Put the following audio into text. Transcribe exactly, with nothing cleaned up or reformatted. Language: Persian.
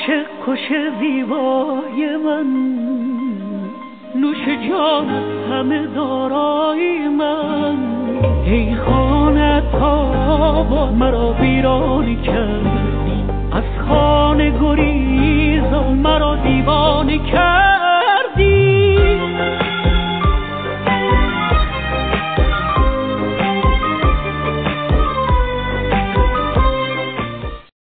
عاشق کش زیبای من، نوش جانت همه دارای من. ای خانه تابان مرا ویرانی کردی، از خانه گریزان مرا دیوانه کردی.